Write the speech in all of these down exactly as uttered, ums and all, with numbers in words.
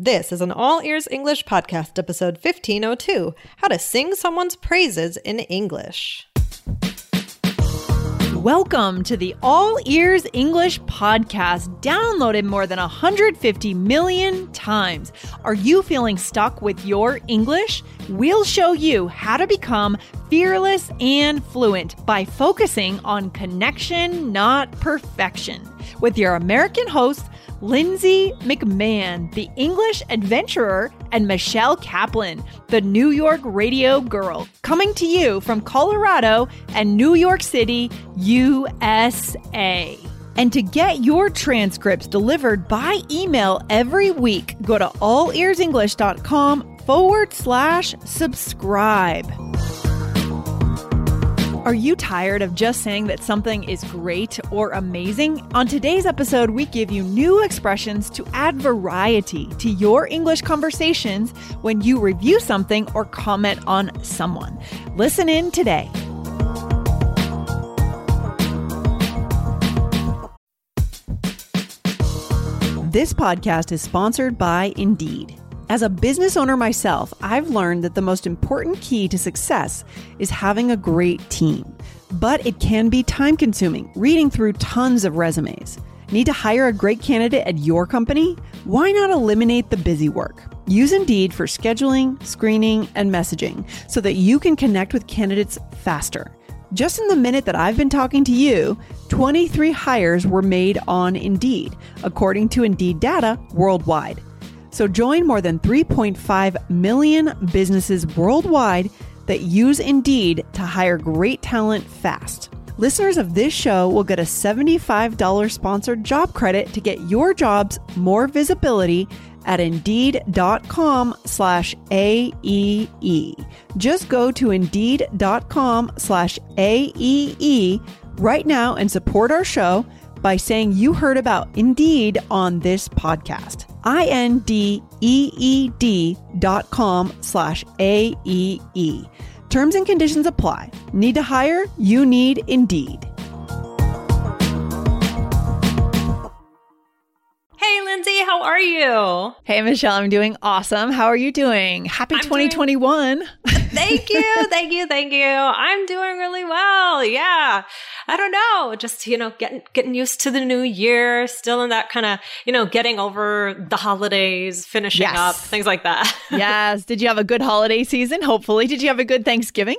This is an All Ears English podcast, episode fifteen oh two, How to Sing Someone's Praises in English. Welcome to the All Ears English podcast, downloaded more than one hundred fifty million times. Are you feeling stuck with your English? We'll show you how to become fearless and fluent by focusing on connection, not perfection. With your American host, Lindsay McMahon, the English adventurer, and Michelle Kaplan, the New York radio girl, coming to you from Colorado and New York City, U S A. And to get your transcripts delivered by email every week, go to allearsenglish.com forward slash subscribe. Are you tired of just saying that something is great or amazing? On today's episode, we give you new expressions to add variety to your English conversations when you review something or comment on someone. Listen in today. This podcast is sponsored by Indeed. As a business owner myself, I've learned that the most important key to success is having a great team. But it can be time-consuming, reading through tons of resumes. Need to hire a great candidate at your company? Why not eliminate the busy work? Use Indeed for scheduling, screening, and messaging so that you can connect with candidates faster. Just in the minute that I've been talking to you, twenty-three hires were made on Indeed, according to Indeed data worldwide. So join more than three point five million businesses worldwide that use Indeed to hire great talent fast. Listeners of this show will get a seventy-five dollars sponsored job credit to get your jobs more visibility at Indeed.com slash AEE. Just go to Indeed.com slash AEE right now and support our show by saying you heard about Indeed on this podcast. I-N-D-E-E-D dot com slash A-E-E. Terms and conditions apply. Need to hire? You need Indeed. Hey, Lindsay, how are you? Hey, Michelle, I'm doing awesome. How are you doing? Happy I'm twenty twenty-one. Doing... Thank you. Thank you. Thank you. I'm doing really well. Yeah. I don't know. Just, you know, getting, getting used to the new year, still in that kind of, you know, getting over the holidays, finishing yes. up, things like that. Yes. Did you have a good holiday season? Hopefully. Did you have a good Thanksgiving?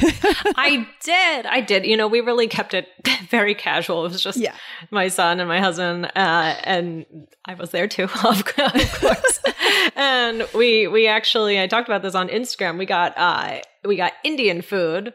I did. I did. You know, we really kept it very casual. It was just yeah. my son and my husband, uh, and I was there too, of course. And we, we actually, I talked about this on Instagram. We got, uh, we got Indian food.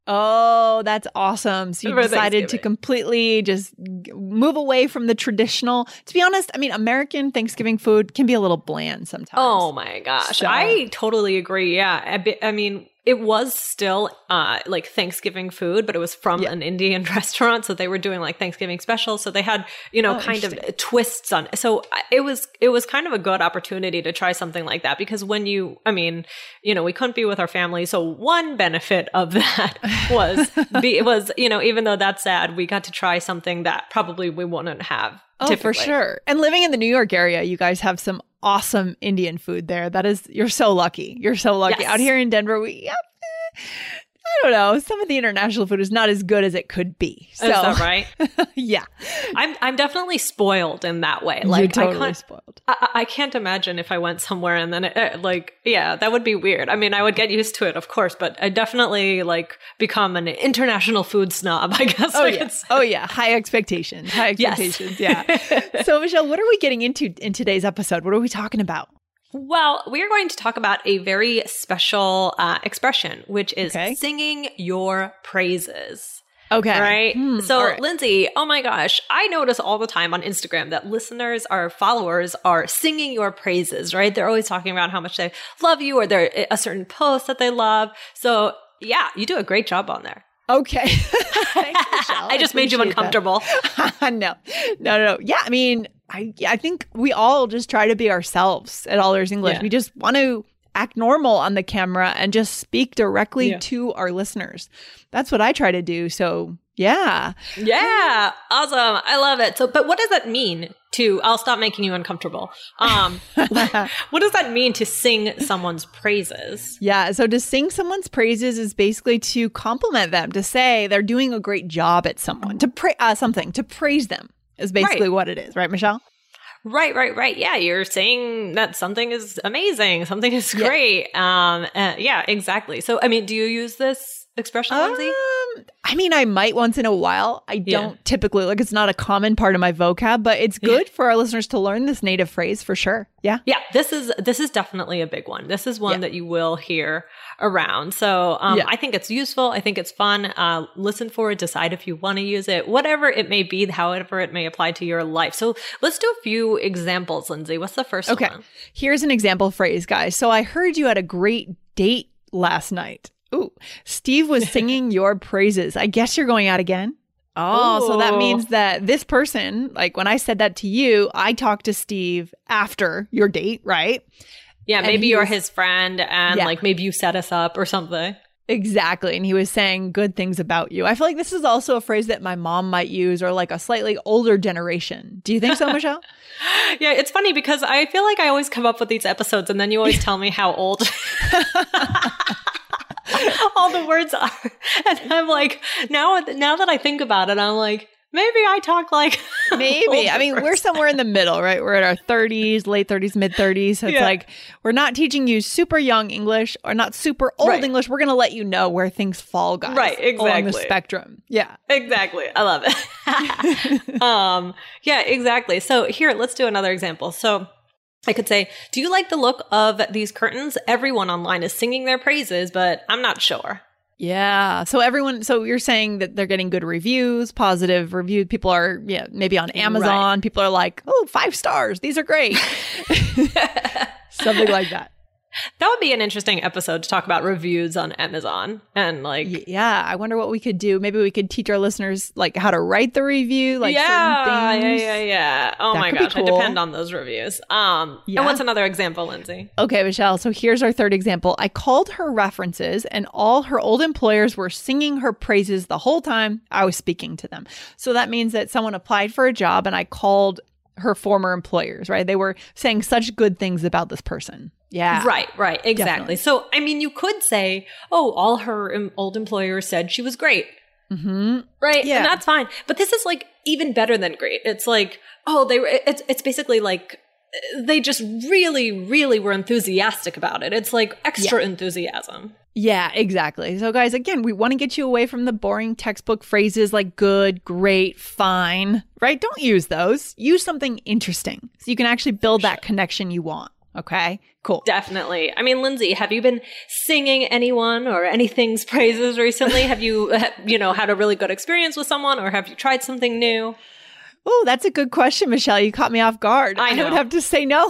Oh, that's awesome. So you decided to completely just move away from the traditional. To be honest, I mean, American Thanksgiving food can be a little bland sometimes. Oh my gosh. So. I totally agree. Yeah. I, be, I mean, it was still uh, like Thanksgiving food, but it was from yeah. an Indian restaurant. So they were doing like Thanksgiving specials. So they had, you know, oh, kind of twists on it. So it was, it was kind of a good opportunity to try something like that because when you, I mean, you know, we couldn't be with our family. So one benefit of that was, be, was, you know, even though that's sad, we got to try something that probably we wouldn't have. Oh, typically. For sure. And living in the New York area, you guys have some awesome Indian food there. That is, you're so lucky. You're so lucky. Yes. Out here in Denver, we, yeah, eh, I don't know. Some of the international food is not as good as it could be. So, is that right? Yeah. I'm I'm definitely spoiled in that way. Like, You're totally I can't, spoiled. I, I can't imagine if I went somewhere and then it, it, like, yeah, that would be weird. I mean, I would get used to it, of course, but I definitely like become an international food snob, I guess. Oh, I yeah. could say. Oh, yeah. High expectations. High expectations. Yes. Yeah. So, Michelle, what are we getting into in today's episode? What are we talking about? Well, we're going to talk about a very special uh, expression, which is okay. singing your praises. Okay. Right? Hmm, so, right. Lindsay, oh my gosh, I notice all the time on Instagram that listeners, our followers are singing your praises, right? They're always talking about how much they love you or they're a certain post that they love. So, yeah, you do a great job on there. Okay. Thanks, Michelle. I just I made you uncomfortable. no, no, no, no. Yeah, I mean, I I think we all just try to be ourselves at All Ears English. Yeah. We just want to act normal on the camera and just speak directly yeah. to our listeners. That's what I try to do. So yeah. Yeah. Awesome. I love it. So, but what does that mean to, I'll stop making you uncomfortable. Um, what does that mean to sing someone's praises? Yeah. So to sing someone's praises is basically to compliment them, to say they're doing a great job at someone, to pra- uh, something, to praise them is basically right. what it is. Right, Michelle? Right, right, right. Yeah, you're saying that something is amazing, something is great. Yeah. Um, uh, yeah, exactly. So, I mean, do you use this expression, Lindsay? Um, I mean, I might once in a while. I don't yeah. typically, like, it's not a common part of my vocab, but it's good for our listeners to learn this native phrase for sure. Yeah. Yeah. This is, this is definitely a big one. This is one yeah. that you will hear around. So um, yeah. I think it's useful. I think it's fun. Uh, listen for it, decide if you want to use it, whatever it may be, however it may apply to your life. So let's do a few examples, Lindsay. What's the first okay. one? Okay. Here's an example phrase, guys. So I heard you had a great date last night. Ooh, Steve was singing your praises. I guess you're going out again. Oh, Ooh. So that means that this person, like when I said that to you, I talked to Steve after your date, right? Yeah, and maybe you're was, his friend and yeah. like maybe you set us up or something. Exactly. And he was saying good things about you. I feel like this is also a phrase that my mom might use or like a slightly older generation. Do you think so, Michelle? Yeah, it's funny because I feel like I always come up with these episodes and then you always tell me how old all the words are. And I'm like, now, now that I think about it, I'm like, maybe I talk like maybe. I mean, person. We're somewhere in the middle, right? We're in our thirties, late thirties, mid thirties. So it's yeah. like, we're not teaching you super young English or not super old right. English. We're going to let you know where things fall, guys. Right, exactly. Along the spectrum. Yeah. Exactly. I love it. um, yeah, exactly. So here, let's do another example. So I could say, do you like the look of these curtains? Everyone online is singing their praises, but I'm not sure. Yeah. So everyone, so you're saying that they're getting good reviews, positive reviews. People are, yeah, maybe on Amazon. Right. People are like, oh, five stars. These are great. Something like that. That would be an interesting episode to talk about reviews on Amazon and like. Yeah. I wonder what we could do. Maybe we could teach our listeners like how to write the review, like yeah, certain things. Yeah, yeah, yeah. Oh that my gosh. Cool. I depend on those reviews. Um, yeah. And what's another example, Lindsay? Okay, Michelle. So here's our third example. I called her references and all her old employers were singing her praises the whole time I was speaking to them. So that means that someone applied for a job and I called her former employers, right? They were saying such good things about this person. Yeah. Right, right. Exactly. Definitely. So, I mean, you could say, oh, all her em- old employers said she was great. Mm-hmm. Right. Yeah. And that's fine. But this is like even better than great. It's like, oh, they were, it's, it's basically like they just really, really were enthusiastic about it. It's like extra yeah. enthusiasm. Yeah, exactly. So guys, again, we want to get you away from the boring textbook phrases like good, great, fine, right? Don't use those. Use something interesting so you can actually build that connection you want. Okay, cool. Definitely. I mean, Lindsay, have you been singing anyone or anything's praises recently? Have you, you know, had a really good experience with someone or have you tried something new? Oh, that's a good question, Michelle. You caught me off guard. I know. I would have to say no.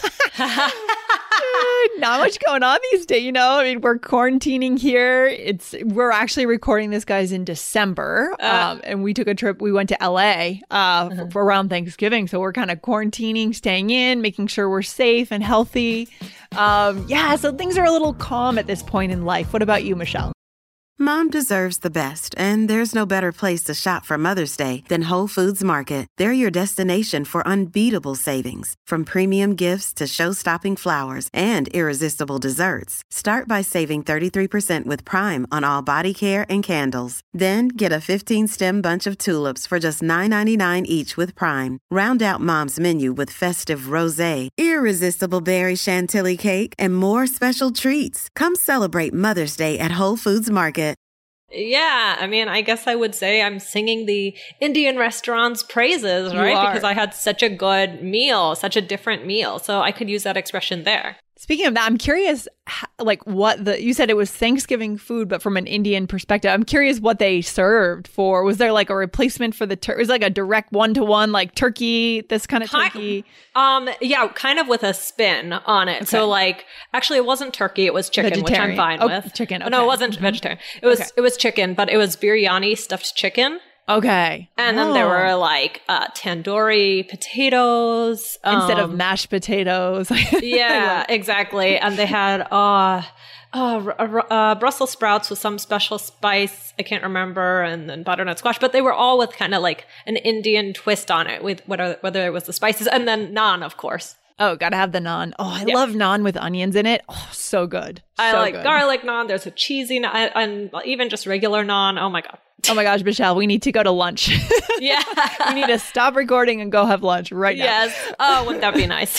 Not much going on these days, you know. I mean, we're quarantining here. It's we're actually recording this, guys, in December, uh, um, and we took a trip. We went to L A uh, uh-huh. for, for around Thanksgiving, so we're kind of quarantining, staying in, making sure we're safe and healthy. Um, yeah, so things are a little calm at this point in life. What about you, Michelle? Mom deserves the best, and there's no better place to shop for Mother's Day than Whole Foods Market. They're your destination for unbeatable savings, from premium gifts to show-stopping flowers and irresistible desserts. Start by saving thirty-three percent with Prime on all body care and candles. Then get a fifteen-stem bunch of tulips for just nine ninety-nine each with Prime. Round out Mom's menu with festive rosé, irresistible berry chantilly cake, and more special treats. Come celebrate Mother's Day at Whole Foods Market. Yeah, I mean, I guess I would say I'm singing the Indian restaurant's praises, right? Because I had such a good meal, such a different meal. So I could use that expression there. Speaking of that, I'm curious, like what the, you said it was Thanksgiving food, but from an Indian perspective, I'm curious what they served for. Was there like a replacement for the turkey? It was like a direct one-to-one, like turkey, this kind of turkey? Um, yeah, kind of with a spin on it. Okay. So like, actually it wasn't turkey, it was chicken, which I'm fine oh, with. Chicken, okay. No, it wasn't mm-hmm. vegetarian. It was, okay. it was chicken, but it was biryani stuffed chicken. Okay. And then oh. there were like uh, tandoori potatoes. Instead um, of mashed potatoes. Yeah, exactly. And they had, uh, Oh, uh, Brussels sprouts with some special spice. I can't remember. And then butternut squash. But they were all with kind of like an Indian twist on it, with whether, whether it was the spices. And then naan, of course. Oh, gotta have the naan. Oh, I yeah. love naan with onions in it. Oh, so good. I so like good. garlic naan. There's a cheesy naan, and even just regular naan. Oh my God. Oh my gosh, Michelle, we need to go to lunch. Yeah. We need to stop recording and go have lunch right now. Yes. Oh, wouldn't that be nice?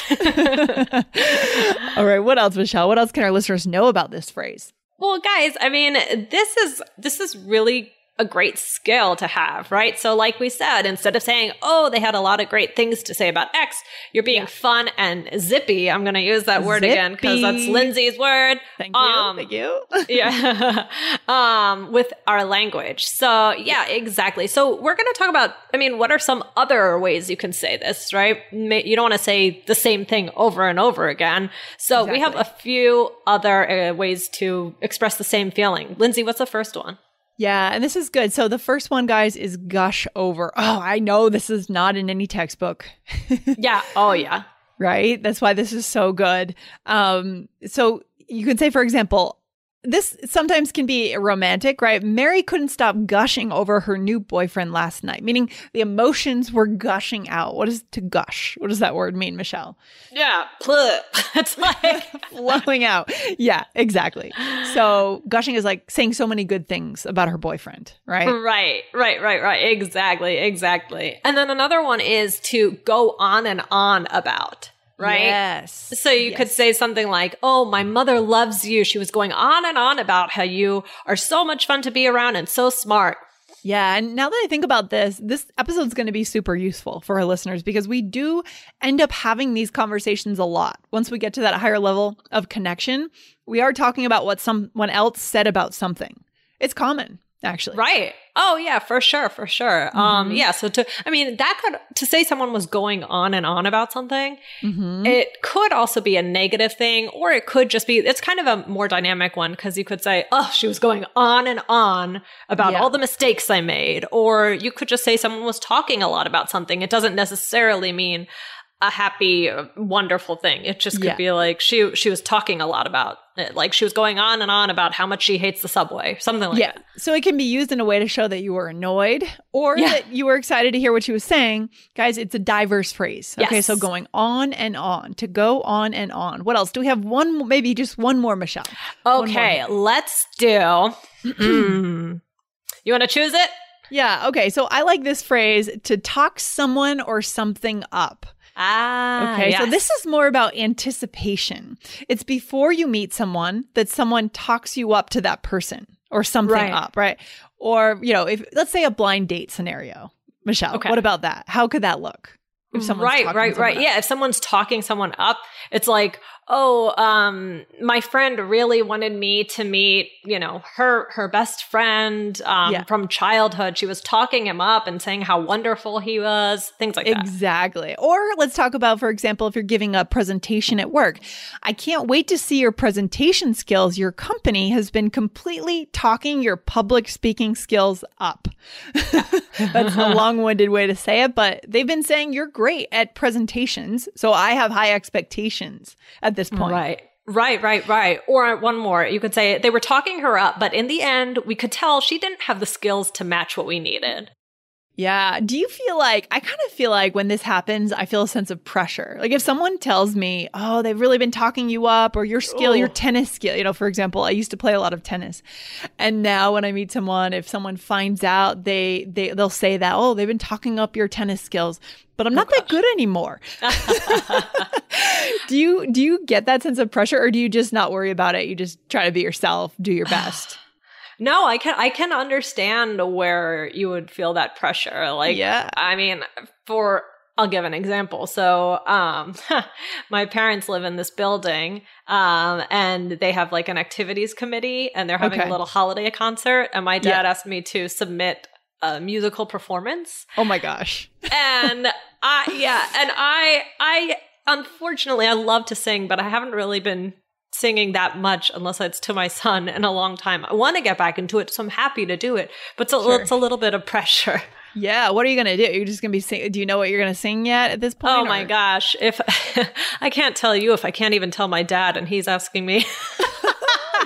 All right. What else, Michelle? What else can our listeners know about this phrase? Well, guys, I mean, this is this is really a great skill to have, right? So like we said, instead of saying, oh, they had a lot of great things to say about X, you're being yeah. fun and zippy. I'm going to use that word zippy. again because that's Lindsay's word. Thank you. Um, Thank you. yeah. um, with our language. So yeah, exactly. So we're going to talk about, I mean, what are some other ways you can say this, right? You don't want to say the same thing over and over again. So exactly. we have a few other uh, ways to express the same feeling. Lindsay, what's the first one? Yeah, and this is good. So the first one, guys, is gush over. Oh, I know this is not in any textbook. Yeah. Oh, yeah. Right? That's why this is so good. Um, so you could say, for example, this sometimes can be romantic, right? Mary couldn't stop gushing over her new boyfriend last night, meaning the emotions were gushing out. What is to gush? What does that word mean, Michelle? Yeah, pluh. It's like flowing out. Yeah, exactly. So gushing is like saying so many good things about her boyfriend, right? Right, right, right, right. Exactly, exactly. And then another one is to go on and on about. Right? Yes. So you yes. could say something like, oh, my mother loves you. She was going on and on about how you are so much fun to be around and so smart. Yeah. And now that I think about this, this episode is going to be super useful for our listeners because we do end up having these conversations a lot. Once we get to that higher level of connection, we are talking about what someone else said about something. It's common. Actually. Right. Oh, yeah, for sure. For sure. Mm-hmm. Um, yeah. So to, I mean, that could, to say someone was going on and on about something, mm-hmm. it could also be a negative thing, or it could just be, it's kind of a more dynamic one because you could say, oh, she was going on and on about yeah. all the mistakes I made. Or you could just say someone was talking a lot about something. It doesn't necessarily mean a happy, wonderful thing. It just could yeah. be like she she was talking a lot about it. Like she was going on and on about how much she hates the subway, something like yeah. that. So it can be used in a way to show that you were annoyed or yeah. that you were excited to hear what she was saying. Guys, it's a diverse phrase. Okay, yes. so going on and on, to go on and on. What else? Do we have one, maybe just one more, Michelle? Okay, more. let's do. You want to choose it? Yeah, okay. So I like this phrase, to talk someone or something up. Ah, okay. yes. So this is more about anticipation. It's before you meet someone that someone talks you up to that person or something right. up, right? Or, you know, if let's say a blind date scenario, Michelle, okay. what about that? How could that look? If someone's right, right, right. Up? Yeah. If someone's talking someone up, it's like, oh, um, my friend really wanted me to meet, you know, her, her best friend, um, yeah. from childhood. She was talking him up and saying how wonderful he was, things like that. Exactly. Or let's talk about, for example, if you're giving a presentation at work, I can't wait to see your presentation skills. Your company has been completely talking your public speaking skills up. That's a long-winded way to say it, but they've been saying you're great at presentations. So I have high expectations at this point. Right. Right, right, right. Or one more, you could say they were talking her up, but in the end, we could tell she didn't have the skills to match what we needed. Yeah. Do you feel like, I kind of feel like when this happens, I feel a sense of pressure. Like if someone tells me, oh, they've really been talking you up, or your skill, oh. your tennis skill, you know, for example, I used to play a lot of tennis. And now when I meet someone, if someone finds out, they, they, they'll say that, oh, they've been talking up your tennis skills, but I'm not oh, that good anymore. do you, do you get that sense of pressure, or do you just not worry about it? You just try to be yourself, do your best. No, I can I can understand where you would feel that pressure. Like, yeah. I mean, for I'll give an example. So, um, my parents live in this building, um, and they have like an activities committee, and they're having okay. a little holiday concert. And my dad yeah. asked me to submit a musical performance. Oh my gosh! and I, yeah, and I, I unfortunately I love to sing, but I haven't really been singing that much unless it's to my son in a long time. I want to get back into it, so I'm happy to do it, but it's a, sure. it's a little bit of pressure. Yeah. What are you going to do? You're just going to be sing- do you know what you're going to sing yet at this point? Oh or? my gosh. If I can't tell you if I can't even tell my dad and he's asking me.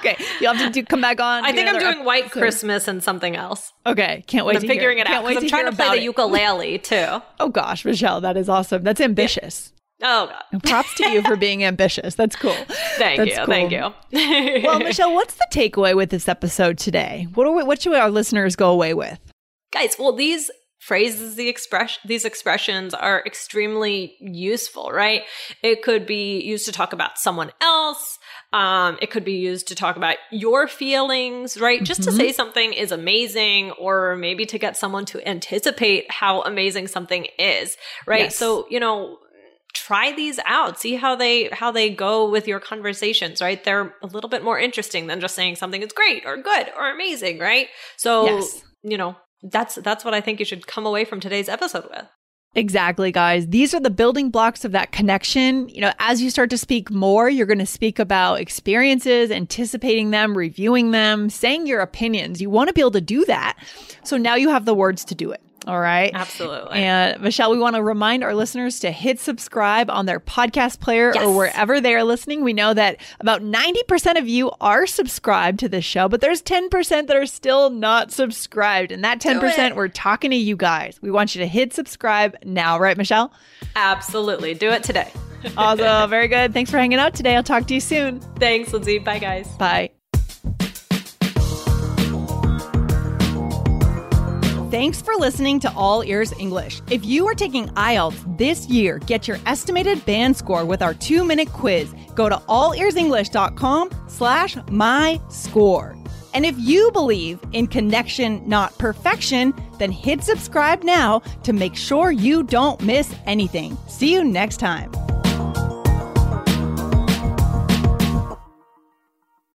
Okay. You'll have to do, come back on. I think I'm doing episode. White Christmas and something else. Okay. Can't wait I'm to figuring hear. it out. I'm trying to play the it. ukulele too. Oh gosh, Michelle, that is awesome. That's ambitious. Oh God. And props to you for being ambitious. That's cool. Thank That's you. Cool. Thank you. Well, Michelle, what's the takeaway with this episode today? What are we, what should our listeners go away with? Guys, well, these phrases, the expression, these expressions are extremely useful, right? It could be used to talk about someone else. Um, it could be used to talk about your feelings, right? Mm-hmm. Just to say something is amazing, or maybe to get someone to anticipate how amazing something is, right? Yes. So, you know, try these out. See how they how they go with your conversations, right? They're a little bit more interesting than just saying something is great or good or amazing, right? So, yes. you know, that's that's what I think you should come away from today's episode with. Exactly, guys. These are the building blocks of that connection. You know, as you start to speak more, you're going to speak about experiences, anticipating them, reviewing them, saying your opinions. You want to be able to do that. So now you have the words to do it. All right. Absolutely. And Michelle, we want to remind our listeners to hit subscribe on their podcast player yes. or wherever they are listening. We know that about ninety percent of you are subscribed to this show, but there's ten percent that are still not subscribed. And that ten percent, we're talking to you guys. We want you to hit subscribe now. Right, Michelle? Absolutely. Do it today. Awesome. Very good. Thanks for hanging out today. I'll talk to you soon. Thanks, Lindsay. Bye, guys. Bye. Thanks for listening to All Ears English. If you are taking I E L T S this year, get your estimated band score with our two-minute quiz. Go to allearsenglish.com slash my score. And if you believe in connection, not perfection, then hit subscribe now to make sure you don't miss anything. See you next time.